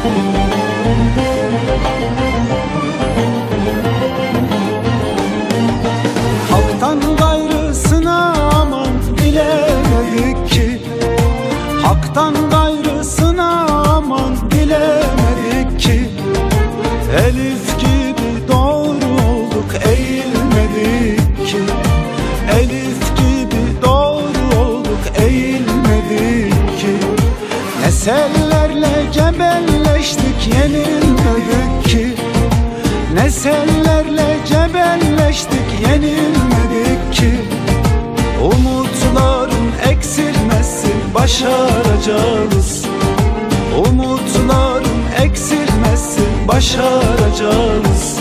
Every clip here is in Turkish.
Hak'tan gayrısına aman bilemedik ki, Hak'tan gayrısına aman bilemedik ki. Elif gibi doğru olduk eğilmedik ki, Elif gibi doğru olduk eğilmedik ki. Nesellerle cebelleştik yenilmedik ki, nesellerle cebelleştik yenilmedik ki. Umutların eksilmesin başaracağız, umutların eksilmesin başaracağız.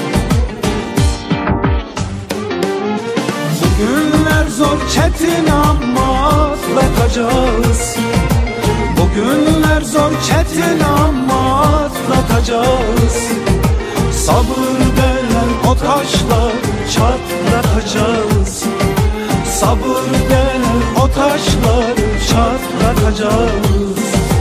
Bugünler zor çetin ama atlatacağız, bugünler zor çetin ama atlatacağız. Sabır denen o taşlar çatlatacağız, sabır denen o taşlar çatlatacağız.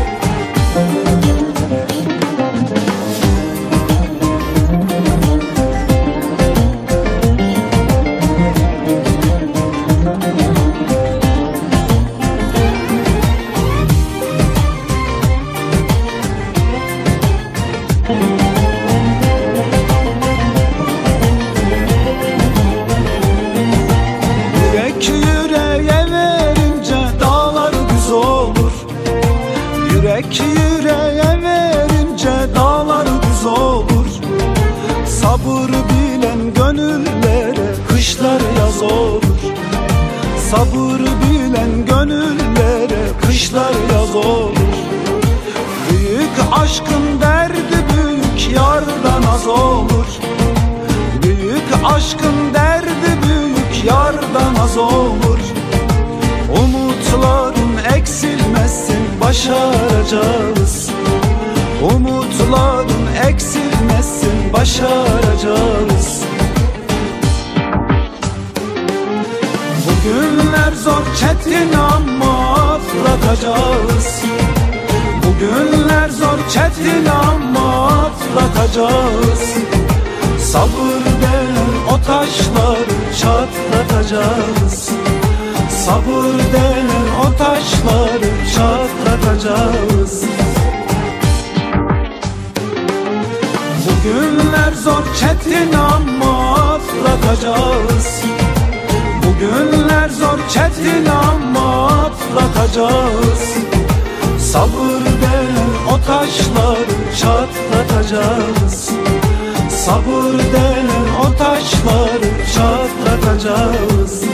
Yürek yüreğe verince dağlar düz olur, yürek yüreğe verince dağlar düz olur. Sabır bilen gönüllere kışlar yaz olur, sabır bilen gönüllere kışlar yaz olur. Büyük aşkın derdi büyük yardan az olur, büyük aşkın derdi büyük yardan az olur. Umutların eksilmesin başaracağız, umutların eksilmesin başaracağız. Bugünler zor çetin ama atlatacağız, bugünler zor çetin ama atlatacağız. Sabır denen o taşları çatlatacağız, sabır denen o taşları çatlatacağız. Bugünler zor çetin ama atlatacağız, bugünler zor çetin ama atlatacağız. Sabır denen o taşları çatlatacağız, sabır denen o taşları çatlatacağız.